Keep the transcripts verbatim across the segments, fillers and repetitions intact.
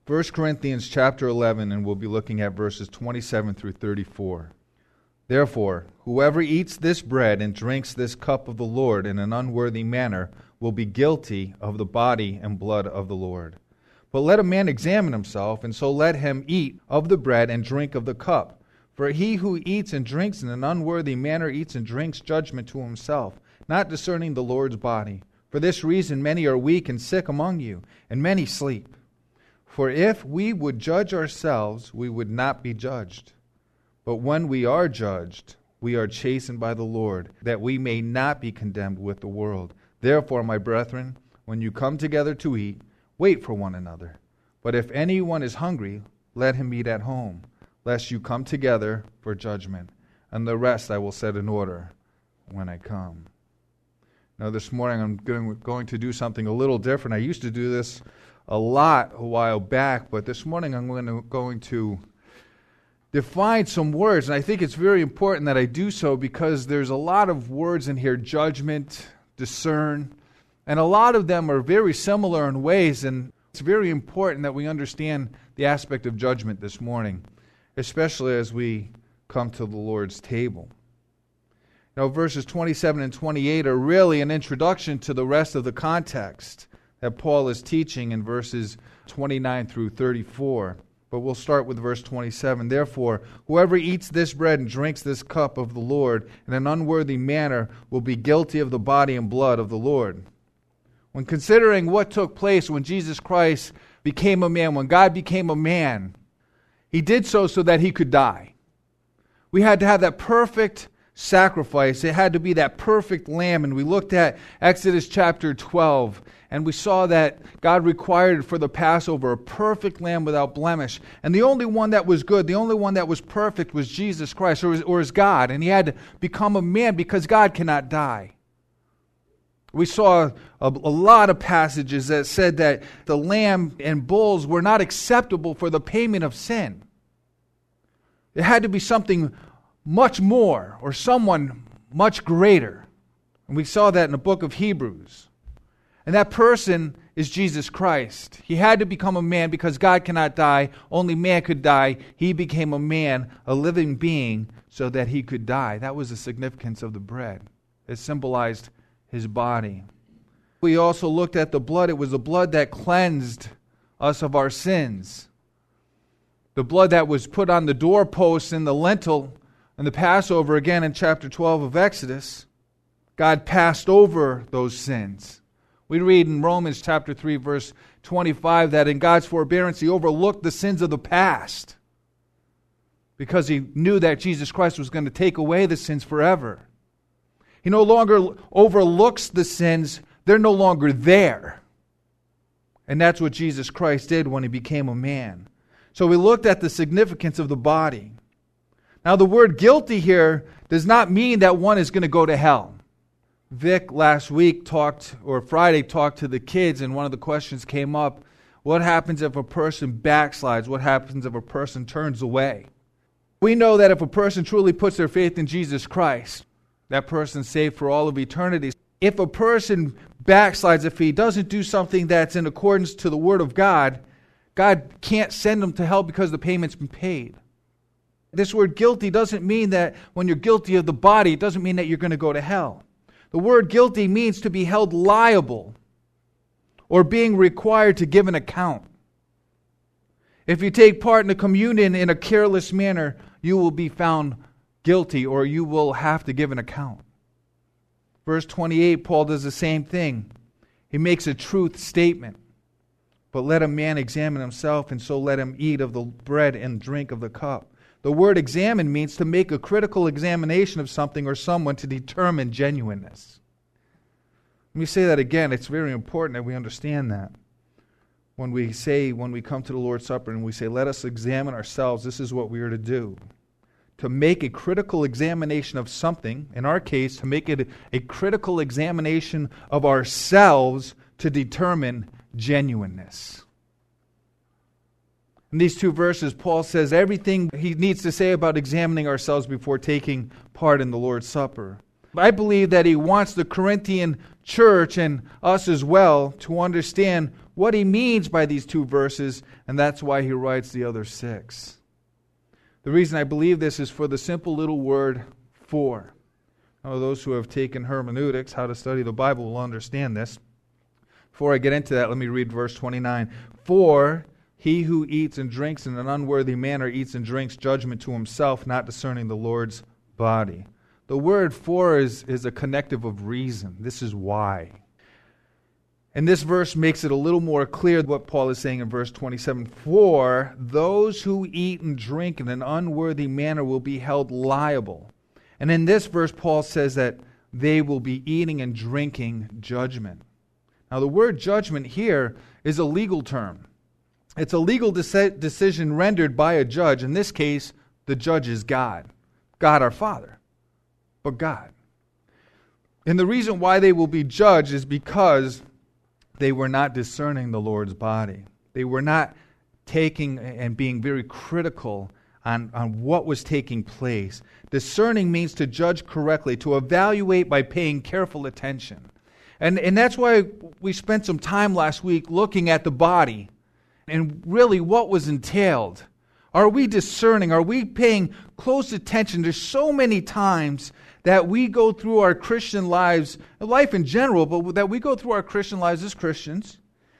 First Corinthians chapter eleven, and we'll be looking at verses twenty-seven through thirty-four. Therefore, whoever eats this bread and drinks this cup of the Lord in an unworthy manner will be guilty of the body and blood of the Lord. But let a man examine himself, and so let him eat of the bread and drink of the cup. For he who eats and drinks in an unworthy manner eats and drinks judgment to himself, not discerning the Lord's body. For this reason many are weak and sick among you, and many sleep. For if we would judge ourselves, we would not be judged. But when we are judged, we are chastened by the Lord, that we may not be condemned with the world. Therefore, my brethren, when you come together to eat, wait for one another. But if anyone is hungry, let him eat at home, lest you come together for judgment. And the rest I will set in order when I come. Now this morning I'm going, going to do something a little different. I used to do this a lot a while back, but this morning I'm going to, going to define some words, and I think it's very important that I do so because there's a lot of words in here: judgment, discern, and a lot of them are very similar in ways, and it's very important that we understand the aspect of judgment this morning, especially as we come to the Lord's table. Now, verses twenty-seven and twenty-eight are really an introduction to the rest of the context that Paul is teaching in verses twenty-nine through thirty-four. But we'll start with verse twenty-seven. Therefore, whoever eats this bread and drinks this cup of the Lord in an unworthy manner will be guilty of the body and blood of the Lord. When considering what took place when Jesus Christ became a man, when God became a man, He did so so that He could die. We had to have that perfect sacrifice. It had to be that perfect lamb. And we looked at Exodus chapter twelve, and we saw that God required for the Passover a perfect lamb without blemish. And the only one that was good, the only one that was perfect was Jesus Christ, or, or is God. And He had to become a man because God cannot die. We saw a, a lot of passages that said that the lamb and bulls were not acceptable for the payment of sin. It had to be something much more, or someone much greater. And we saw that in the book of Hebrews. And that person is Jesus Christ. He had to become a man because God cannot die. Only man could die. He became a man, a living being, so that He could die. That was the significance of the bread. It symbolized His body. We also looked at the blood. It was the blood that cleansed us of our sins. The blood that was put on the doorposts and the lintel and the Passover, again in chapter twelve of Exodus. God passed over those sins. We read in Romans chapter three, verse twenty-five, that in God's forbearance He overlooked the sins of the past because He knew that Jesus Christ was going to take away the sins forever. He no longer overlooks the sins. They're no longer there. And that's what Jesus Christ did when He became a man. So we looked at the significance of the body. Now the word guilty here does not mean that one is going to go to hell. Vic last week talked, or Friday talked to the kids, and one of the questions came up: what happens if a person backslides? What happens if a person turns away? We know that if a person truly puts their faith in Jesus Christ, that person's saved for all of eternity. If a person backslides, if he doesn't do something that's in accordance to the Word of God, God can't send them to hell because the payment's been paid. This word guilty doesn't mean that when you're guilty of the body, it doesn't mean that you're going to go to hell. The word guilty means to be held liable or being required to give an account. If you take part in the communion in a careless manner, you will be found guilty, or you will have to give an account. Verse twenty-eight, Paul does the same thing. He makes a truth statement. But let a man examine himself, and so let him eat of the bread and drink of the cup. The word examine means to make a critical examination of something or someone to determine genuineness. Let me say that again. It's very important that we understand that. When we say, when we come to the Lord's Supper and we say, let us examine ourselves, this is what we are to do. To make a critical examination of something, in our case, to make it a critical examination of ourselves to determine genuineness. In these two verses, Paul says everything he needs to say about examining ourselves before taking part in the Lord's Supper. I believe that he wants the Corinthian church and us as well to understand what he means by these two verses, and that's why he writes the other six. The reason I believe this is for the simple little word for. Now, those who have taken hermeneutics, how to study the Bible, will understand this. Before I get into that, let me read verse twenty-nine. For he who eats and drinks in an unworthy manner eats and drinks judgment to himself, not discerning the Lord's body. The word for is, is a connective of reason. This is why. And this verse makes it a little more clear what Paul is saying in verse twenty-seven. For those who eat and drink in an unworthy manner will be held liable. And in this verse, Paul says that they will be eating and drinking judgment. Now, the word judgment here is a legal term. It's a legal de- decision rendered by a judge. In this case, the judge is God. God our Father. But God. And the reason why they will be judged is because they were not discerning the Lord's body. They were not taking and being very critical on, on what was taking place. Discerning means to judge correctly, to evaluate by paying careful attention. And, and that's why we spent some time last week looking at the body and really what was entailed. Are we discerning? Are we paying close attention? There's so many times that we go through our Christian lives, life in general, but that we go through our Christian lives as Christians,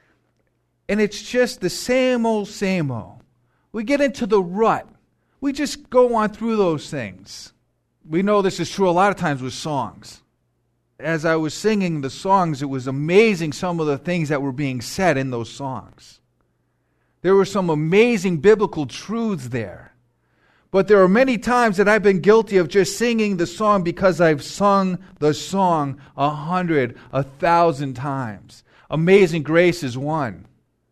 and it's just the same old, same old. We get into the rut. We just go on through those things. We know this is true a lot of times with songs. As I was singing the songs, it was amazing some of the things that were being said in those songs. There were some amazing biblical truths there. But there are many times that I've been guilty of just singing the song because I've sung the song a hundred, a thousand times. Amazing Grace is one.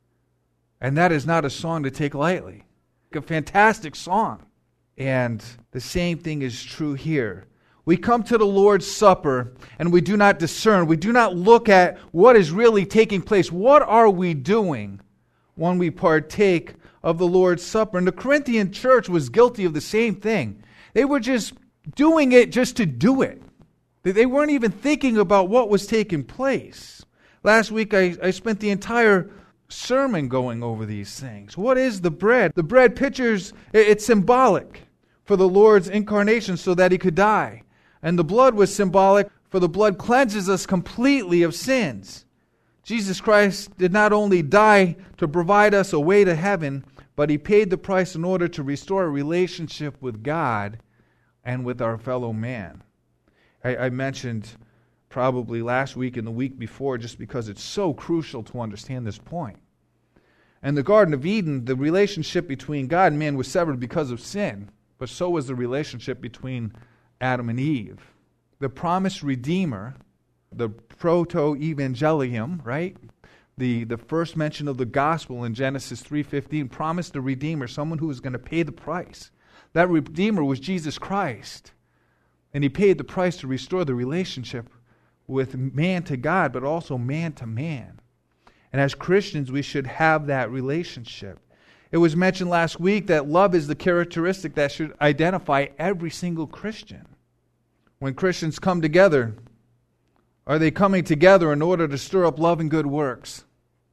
And that is not a song to take lightly. A fantastic song. And the same thing is true here. We come to the Lord's Supper and we do not discern. We do not look at what is really taking place. What are we doing when we partake of the Lord's Supper? And the Corinthian church was guilty of the same thing. They were just doing it just to do it. They weren't even thinking about what was taking place. Last week I, I spent the entire sermon going over these things. What is the bread? The bread pictures, it's symbolic for the Lord's incarnation so that he could die. And the blood was symbolic, for the blood cleanses us completely of sins. Jesus Christ did not only die to provide us a way to heaven, but he paid the price in order to restore a relationship with God and with our fellow man. I, I mentioned probably last week and the week before just because it's so crucial to understand this point. In the Garden of Eden, the relationship between God and man was severed because of sin, but so was the relationship between Adam and Eve. The promised Redeemer, the proto-evangelium, right? The, the first mention of the gospel in Genesis three fifteen promised a Redeemer, someone who was going to pay the price. That Redeemer was Jesus Christ. And he paid the price to restore the relationship with man to God, but also man to man. And as Christians, we should have that relationship. It was mentioned last week that love is the characteristic that should identify every single Christian. When Christians come together, are they coming together in order to stir up love and good works?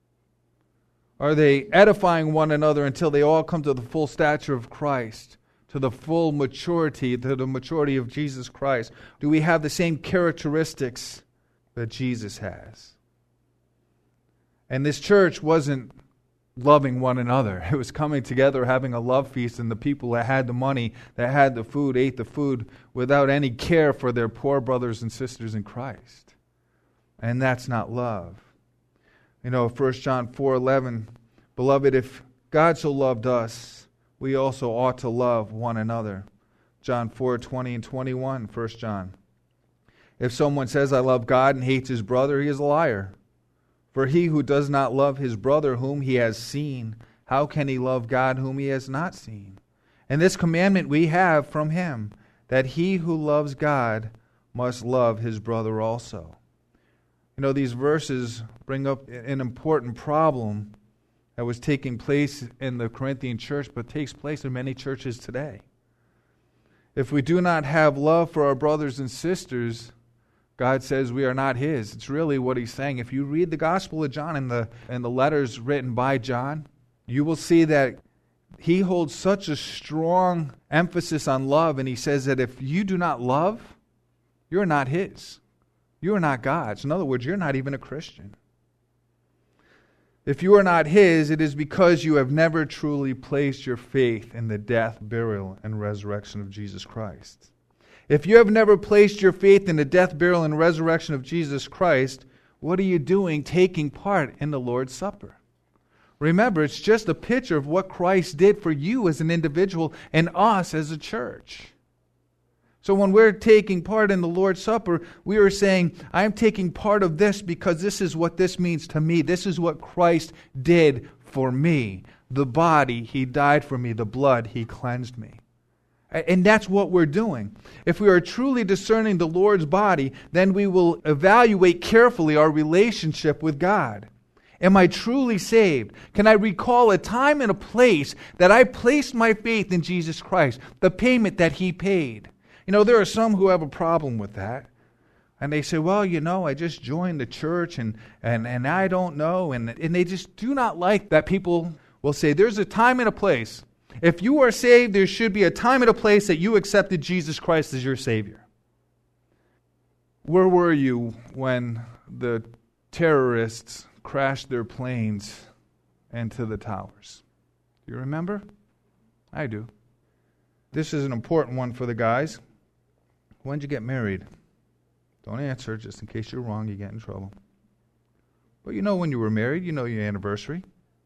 Are they edifying one another until they all come to the full stature of Christ, to the full maturity, to the maturity of Jesus Christ? Do we have the same characteristics that Jesus has? And this church wasn't loving one another. It was coming together, having a love feast, and the people that had the money, that had the food, ate the food without any care for their poor brothers and sisters in Christ. And that's not love. You know, First John four eleven, beloved, if God so loved us, we also ought to love one another. John four twenty and twenty-one, First John. If someone says, I love God, and hates his brother, he is a liar. For he who does not love his brother whom he has seen, how can he love God whom he has not seen? And this commandment we have from him, that he who loves God must love his brother also. You know, these verses bring up an important problem that was taking place in the Corinthian church, but takes place in many churches today. If we do not have love for our brothers and sisters, God says we are not His. It's really what He's saying. If you read the Gospel of John and the, and the letters written by John, you will see that he holds such a strong emphasis on love, and he says that if you do not love, you're not His. You are not God's. In other words, you're not even a Christian. If you are not His, it is because you have never truly placed your faith in the death, burial, and resurrection of Jesus Christ. If you have never placed your faith in the death, burial, and resurrection of Jesus Christ, what are you doing taking part in the Lord's Supper? Remember, it's just a picture of what Christ did for you as an individual and us as a church. So when we're taking part in the Lord's Supper, we are saying, I'm taking part of this because this is what this means to me. This is what Christ did for me. The body, He died for me. The blood, He cleansed me. And that's what we're doing. If we are truly discerning the Lord's body, then we will evaluate carefully our relationship with God. Am I truly saved? Can I recall a time and a place that I placed my faith in Jesus Christ, the payment that He paid? You know, there are some who have a problem with that. And they say, well, you know, I just joined the church and, and, and I don't know. And, and they just do not like that people will say, there's a time and a place. If you are saved, there should be a time and a place that you accepted Jesus Christ as your Savior. Where were you when the terrorists crashed their planes into the towers? Do you remember? I do. This is an important one for the guys. When did you get married? Don't answer, just in case you're wrong, you get in trouble. But you know when you were married, you know your anniversary.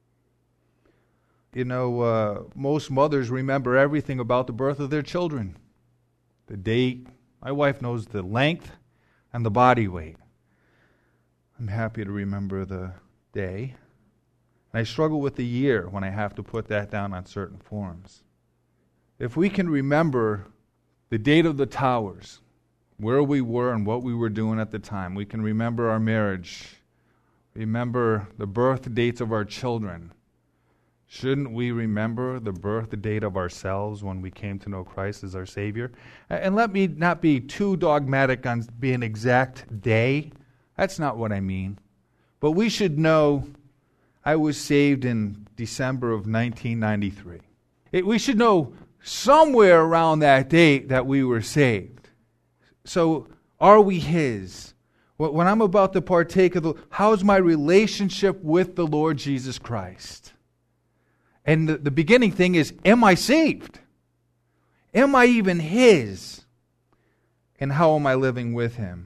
You know, uh, most mothers remember everything about the birth of their children. The date. My wife knows the length and the body weight. I'm happy to remember the day. And I struggle with the year when I have to put that down on certain forms. If we can remember the date of the towers, where we were and what we were doing at the time, we can remember our marriage, remember the birth dates of our children. Shouldn't we remember the birth date of ourselves when we came to know Christ as our Savior? And let me not be too dogmatic on being an exact day. That's not what I mean. But we should know I was saved in December of nineteen ninety-three. It, we should know somewhere around that date that we were saved. So are we His? When I'm about to partake of the, how's my relationship with the Lord Jesus Christ? And the, the beginning thing is, am I saved? Am I even His? And how am I living with Him?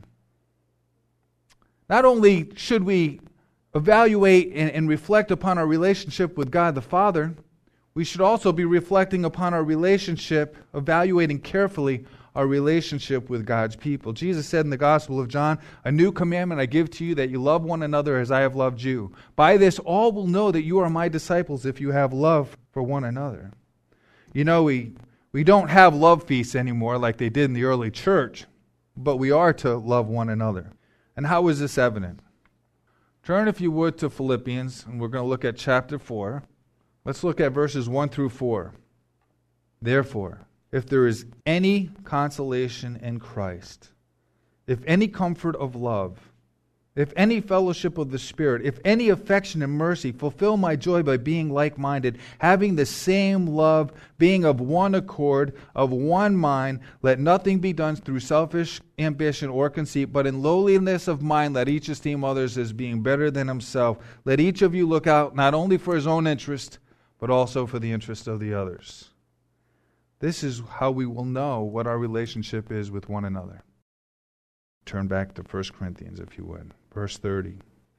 Not only should we evaluate and, and reflect upon our relationship with God the Father, we should also be reflecting upon our relationship, evaluating carefully our relationship with God's people. Jesus said in the Gospel of John, a new commandment I give to you, that you love one another as I have loved you. By this all will know that you are my disciples if you have love for one another. You know, we, we don't have love feasts anymore like they did in the early church, but we are to love one another. And how is this evident? Turn, if you would, to Philippians, and we're going to look at chapter four. Let's look at verses one through four. Therefore, if there is any consolation in Christ, if any comfort of love, if any fellowship of the Spirit, if any affection and mercy, fulfill my joy by being like-minded, having the same love, being of one accord, of one mind. Let nothing be done through selfish ambition or conceit, but in lowliness of mind let each esteem others as being better than himself. Let each of you look out not only for his own interest, but also for the interest of the others. This is how we will know what our relationship is with one another. Turn back to First Corinthians, if you would. Verse thirty.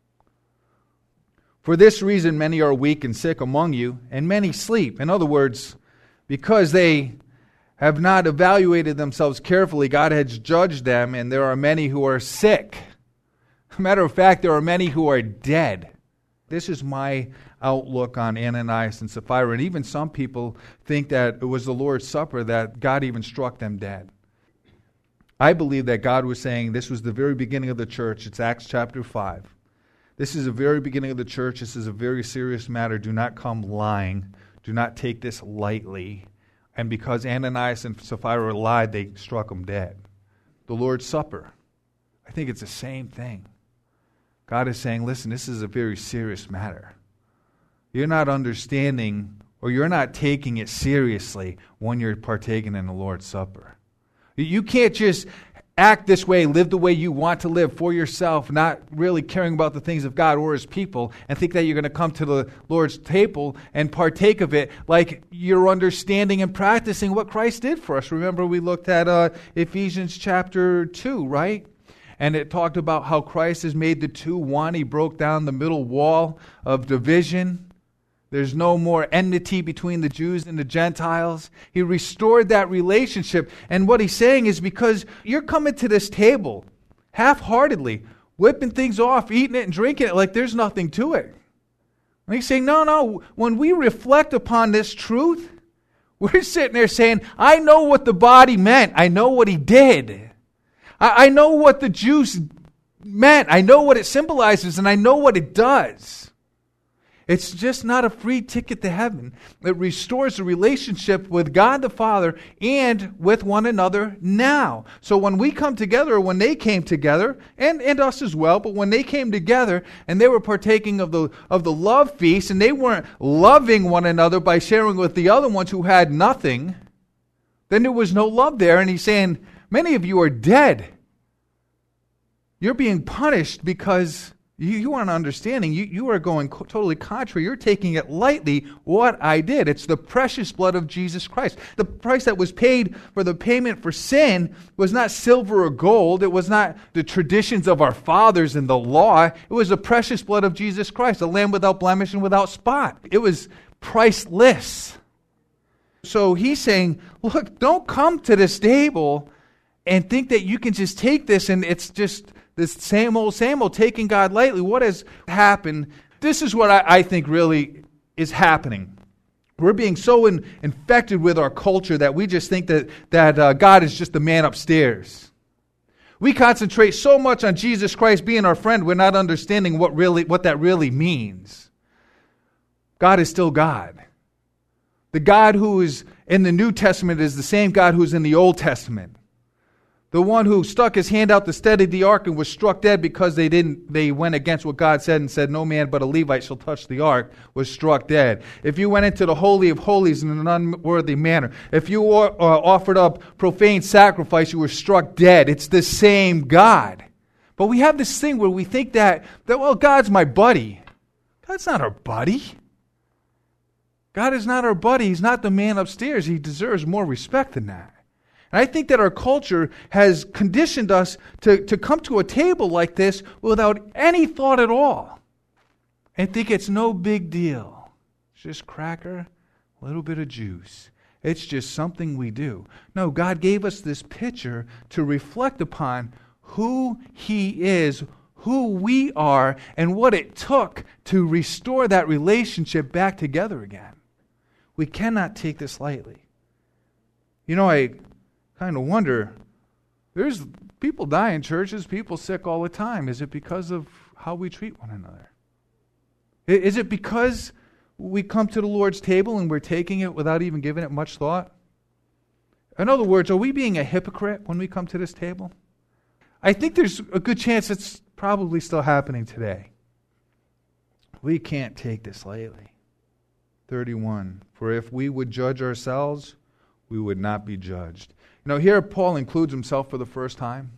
For this reason many are weak and sick among you, and many sleep. In other words, because they have not evaluated themselves carefully, God has judged them, and there are many who are sick. Matter of fact, there are many who are dead. This is my outlook on Ananias and Sapphira, and even some people think that it was the Lord's Supper that God even struck them dead. I believe that God was saying this was the very beginning of the church. It's Acts chapter five. This is the very beginning of the church. This is a very serious matter. Do not come lying. Do not take this lightly. And because Ananias and Sapphira lied, they struck them dead. The Lord's Supper. I think it's the same thing. God is saying, listen, this is a very serious matter. You're not understanding, or you're not taking it seriously when you're partaking in the Lord's Supper. You can't just act this way, live the way you want to live for yourself, not really caring about the things of God or His people, and think that you're going to come to the Lord's table and partake of it like you're understanding and practicing what Christ did for us. Remember, we looked at uh, Ephesians chapter two, right? And it talked about how Christ has made the two one. He broke down the middle wall of division. There's no more enmity between the Jews and the Gentiles. He restored that relationship. And what he's saying is, because you're coming to this table half-heartedly, whipping things off, eating it and drinking it like there's nothing to it. And he's saying, no, no, when we reflect upon this truth, we're sitting there saying, I know what the body meant. I know what He did. I, I know what the Jews meant. I know what it symbolizes, and I know what it does. It's just not a free ticket to heaven. It restores the relationship with God the Father and with one another now. So when we come together, or when they came together, and, and us as well, but when they came together and they were partaking of the of the love feast, and they weren't loving one another by sharing with the other ones who had nothing, then there was no love there. And he's saying, many of you are dead. You're being punished because You, you aren't understanding. You, you are going co- totally contrary. You're taking it lightly what I did. It's the precious blood of Jesus Christ. The price that was paid for the payment for sin was not silver or gold. It was not the traditions of our fathers and the law. It was the precious blood of Jesus Christ, a lamb without blemish and without spot. It was priceless. So he's saying, look, don't come to this table and think that you can just take this and it's just this same old, same old, taking God lightly. What has happened? This is what I, I think really is happening. We're being so in, infected with our culture that we just think that, that uh, God is just the man upstairs. We concentrate so much on Jesus Christ being our friend, we're not understanding what really what that really means. God is still God. The God who is in the New Testament is the same God who's in the Old Testament. The one who stuck his hand out to steady the ark and was struck dead because they didn't, they went against what God said and said, no man but a Levite shall touch the ark, was struck dead. If you went into the Holy of Holies in an unworthy manner, if you uh, offered up profane sacrifice, you were struck dead. It's the same God. But we have this thing where we think that, that well, God's my buddy. God's not our buddy. God is not our buddy. He's not the man upstairs. He deserves more respect than that. And I think that our culture has conditioned us to, to come to a table like this without any thought at all. And think it's no big deal. It's just cracker, a little bit of juice. It's just something we do. No, God gave us this picture to reflect upon who He is, who we are, and what it took to restore that relationship back together again. We cannot take this lightly. You know, I kind of wonder, there's people die in churches, people sick all the time. Is it because of how we treat one another? Is it because we come to the Lord's table and we're taking it without even giving it much thought? In other words, are we being a hypocrite when we come to this table? I think there's a good chance it's probably still happening today. We can't take this lightly. thirty-one, for if we would judge ourselves, we would not be judged. You know, here Paul includes himself for the first time.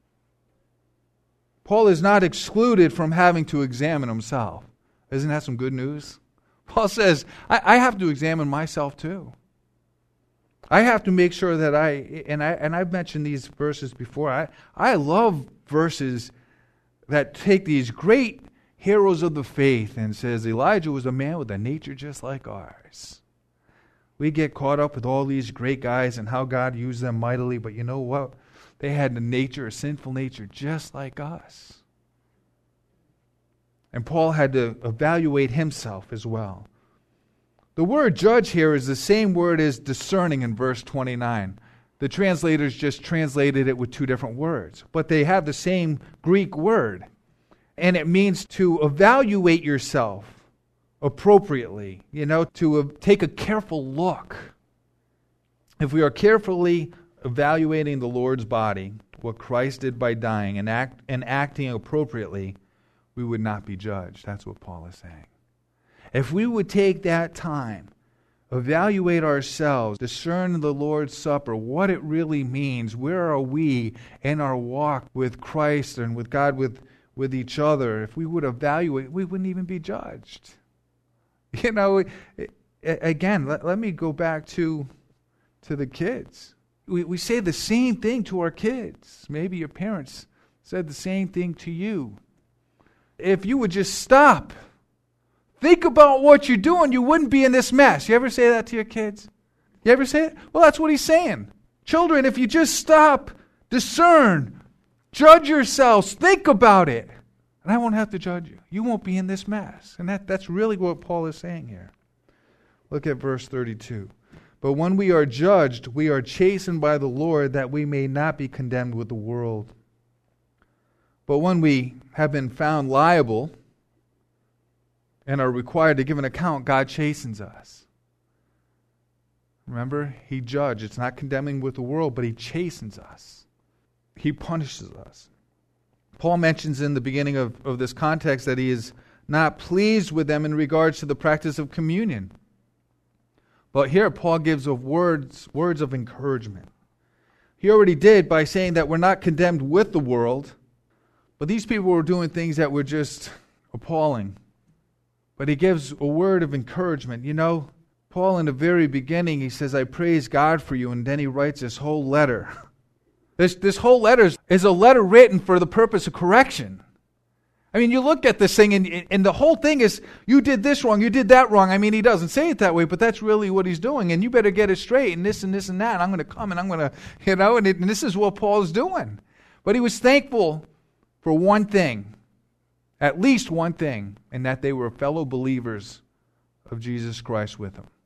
Paul is not excluded from having to examine himself. Isn't that some good news? Paul says, I, I have to examine myself too. I have to make sure that I, and, I, and I've mentioned these verses before, I, I love verses that take these great heroes of the faith and says, Elijah was a man with a nature just like ours. We get caught up with all these great guys and how God used them mightily, but you know what? They had a nature, a sinful nature, just like us. And Paul had to evaluate himself as well. The word judge here is the same word as discerning in verse twenty-nine. The translators just translated it with two different words, but they have the same Greek word. And it means to evaluate yourself appropriately, you know, to uh, take a careful look. If we are carefully evaluating the Lord's body, what Christ did by dying and act and acting appropriately, we would not be judged. That's what Paul is saying. If we would take that time, evaluate ourselves, discern the Lord's Supper, what it really means, where are we in our walk with Christ and with God, with, with each other, if we would evaluate, we wouldn't even be judged. You know, again, let, let me go back to, to the kids. We, we say the same thing to our kids. Maybe your parents said the same thing to you. If you would just stop, think about what you're doing, you wouldn't be in this mess. You ever say that to your kids? You ever say it? Well, that's what he's saying. Children, if you just stop, discern, judge yourselves, think about it, and I won't have to judge you. You won't be in this mess. And that, that's really what Paul is saying here. Look at verse thirty-two. But when we are judged, we are chastened by the Lord, that we may not be condemned with the world. But when we have been found liable and are required to give an account, God chastens us. Remember, He judged. It's not condemning with the world, but He chastens us. He punishes us. Paul mentions in the beginning of, of this context that he is not pleased with them in regards to the practice of communion. But here Paul gives of words, words of encouragement. He already did by saying that we're not condemned with the world, but these people were doing things that were just appalling. But he gives a word of encouragement. You know, Paul in the very beginning, he says, I praise God for you, and then he writes this whole letter. This, this whole letter is a letter written for the purpose of correction. I mean, you look at this thing, and, and the whole thing is, you did this wrong, you did that wrong. I mean, he doesn't say it that way, but that's really what he's doing. And you better get it straight, and this and this and that. And I'm going to come, and I'm going to, you know, and, it, and this is what Paul's doing. But he was thankful for one thing, at least one thing, and that they were fellow believers of Jesus Christ with him.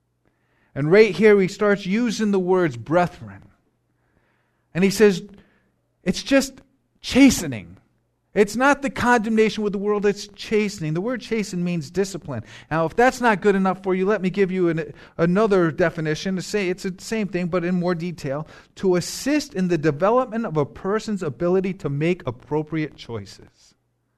And right here, he starts using the words brethren. And he says, it's just chastening. It's not the condemnation with the world, it's chastening. The word chasten means discipline. Now, if that's not good enough for you, let me give you an, another definition to say it's the same thing, but in more detail. To assist in the development of a person's ability to make appropriate choices.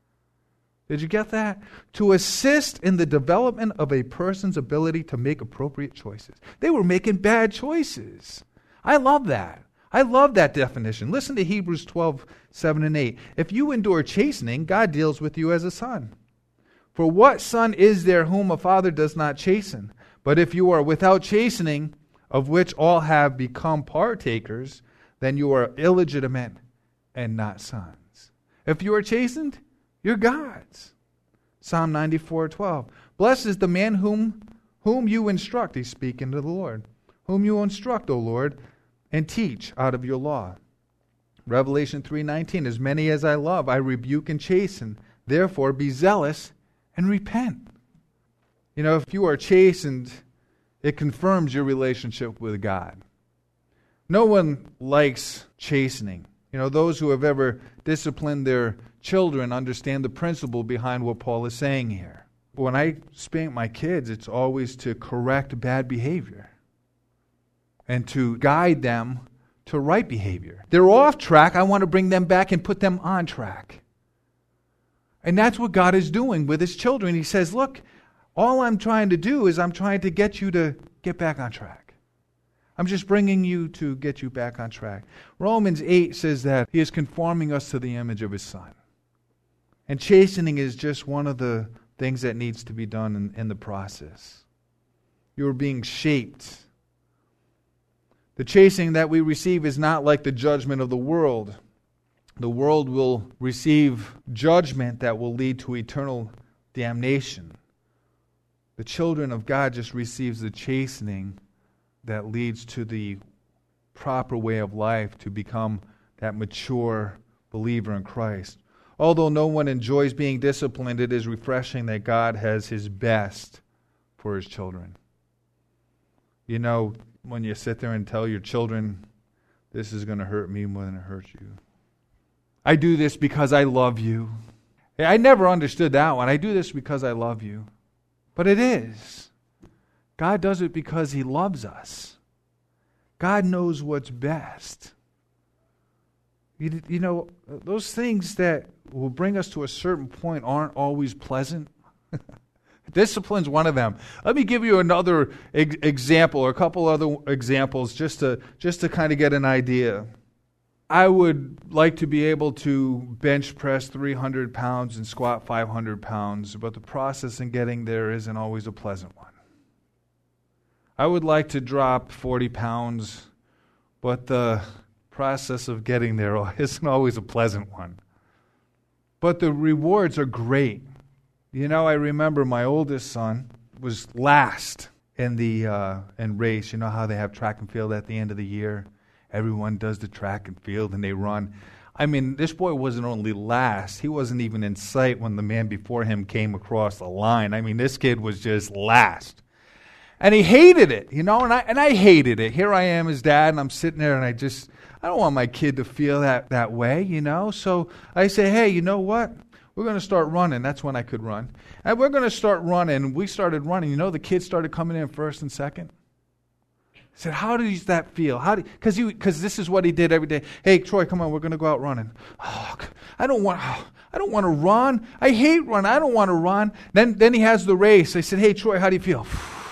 Did you get that? To assist in the development of a person's ability to make appropriate choices. They were making bad choices. I love that. I love that definition. Listen to Hebrews twelve, seven and eight. If you endure chastening, God deals with you as a son. For what son is there whom a father does not chasten? But if you are without chastening, of which all have become partakers, then you are illegitimate and not sons. If you are chastened, you're God's. Psalm ninety-four, twelve. Blessed is the man whom, whom you instruct. He's speaking to the Lord. Whom you instruct, O Lord, and teach out of your law. Revelation three nineteen, as many as I love, I rebuke and chasten. Therefore be zealous and repent. You know, if you are chastened, it confirms your relationship with God. No one likes chastening. You know, those who have ever disciplined their children understand the principle behind what Paul is saying here. When I spank my kids, it's always to correct bad behavior and to guide them to right behavior. They're off track. I want to bring them back and put them on track. And that's what God is doing with His children. He says, look, all I'm trying to do is I'm trying to get you to get back on track. I'm just bringing you to get you back on track. Romans eight says that He is conforming us to the image of His Son. And chastening is just one of the things that needs to be done in, in the process. You're being shaped. The chastening that we receive is not like the judgment of the world. The world will receive judgment that will lead to eternal damnation. The children of God just receives the chastening that leads to the proper way of life to become that mature believer in Christ. Although no one enjoys being disciplined, it is refreshing that God has His best for His children. You know, when you sit there and tell your children, this is going to hurt me more than it hurts you. I do this because I love you. I never understood that one. I do this because I love you. But it is. God does it because He loves us. God knows what's best. You, you know, those things that will bring us to a certain point aren't always pleasant. Discipline's one of them. Let me give you another ex- example, or a couple other examples, just to just to kind of get an idea. I would like to be able to bench press three hundred pounds and squat five hundred pounds, but the process in getting there isn't always a pleasant one. I would like to drop forty pounds, but the process of getting there isn't always a pleasant one. But the rewards are great. You know, I remember my oldest son was last in the uh, in race. You know how they have track and field at the end of the year? Everyone does the track and field and they run. I mean, this boy wasn't only last, he wasn't even in sight when the man before him came across the line. I mean, this kid was just last. And he hated it, you know, and I and I hated it. Here I am, his dad, and I'm sitting there and I just, I don't want my kid to feel that, that way, you know. So I say, hey, you know what? We're going to start running. That's when I could run. And we're going to start running. We started running. You know, the kids started coming in first and second. I said, how does that feel? How do? Because because this is what he did every day. Hey, Troy, come on, we're going to go out running. Oh, I don't want. Oh, I don't want to run. I hate running. I don't want to run. Then then he has the race. I said, hey, Troy, how do you feel?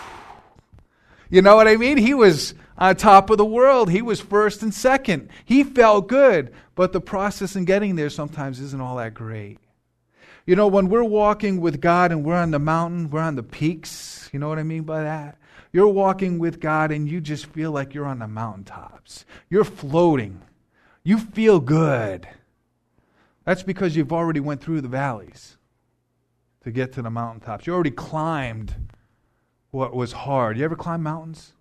You know what I mean? He was on top of the world. He was first and second. He felt good, but the process in getting there sometimes isn't all that great. You know, when we're walking with God and we're on the mountain, we're on the peaks, you know what I mean by that? You're walking with God and you just feel like you're on the mountaintops. You're floating. You feel good. That's because you've already went through the valleys to get to the mountaintops. You already climbed what was hard. You ever climb mountains?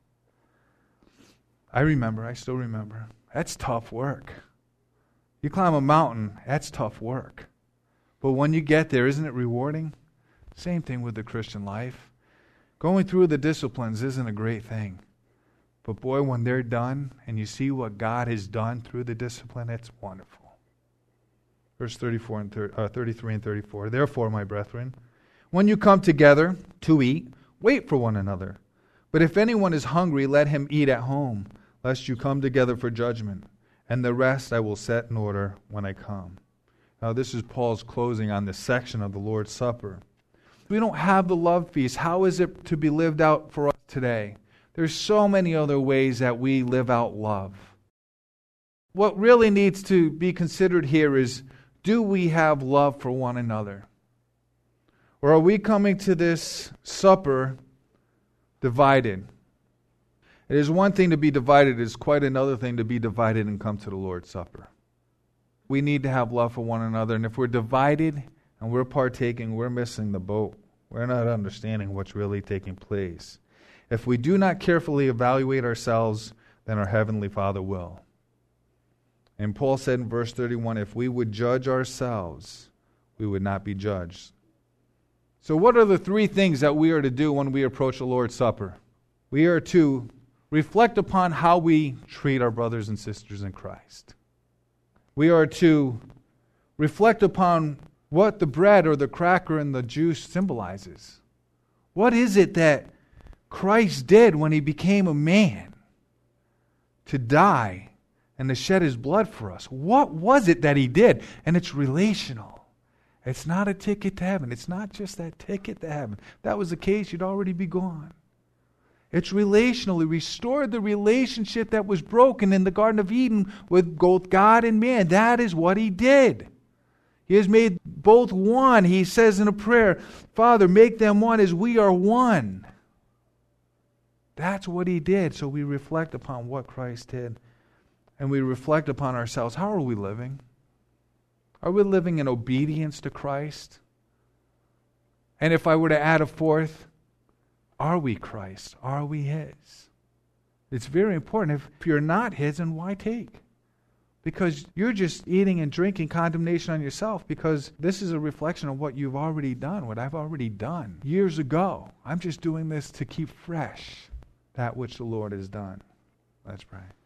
I remember. I still remember. That's tough work. You climb a mountain, that's tough work. But when you get there, isn't it rewarding? Same thing with the Christian life. Going through the disciplines isn't a great thing. But boy, when they're done and you see what God has done through the discipline, it's wonderful. Verse thirty-four and thirty, uh, thirty-three and thirty-four. Therefore, my brethren, when you come together to eat, wait for one another. But if anyone is hungry, let him eat at home, lest you come together for judgment. And the rest I will set in order when I come. Now, this is Paul's closing on this section of the Lord's Supper. We don't have the love feast. How is it to be lived out for us today? There's so many other ways that we live out love. What really needs to be considered here is, do we have love for one another? Or are we coming to this supper divided? It is one thing to be divided. It is quite another thing to be divided and come to the Lord's Supper. We need to have love for one another. And if we're divided and we're partaking, we're missing the boat. We're not understanding what's really taking place. If we do not carefully evaluate ourselves, then our Heavenly Father will. And Paul said in verse thirty-one, if we would judge ourselves, we would not be judged. So what are the three things that we are to do when we approach the Lord's Supper? We are to reflect upon how we treat our brothers and sisters in Christ. We are to reflect upon what the bread or the cracker and the juice symbolizes. What is it that Christ did when he became a man to die and to shed his blood for us? What was it that he did? And it's relational. It's not a ticket to heaven. It's not just that ticket to heaven. If that was the case, you'd already be gone. It's relational. He restored the relationship that was broken in the Garden of Eden with both God and man. That is what he did. He has made both one. He says in a prayer, Father, make them one as we are one. That's what he did. So we reflect upon what Christ did. And we reflect upon ourselves. How are we living? Are we living in obedience to Christ? And if I were to add a fourth, are we Christ? Are we his? It's very important. If, if you're not his, then why take? Because you're just eating and drinking condemnation on yourself, because this is a reflection of what you've already done, what I've already done years ago. I'm just doing this to keep fresh that which the Lord has done. Let's pray.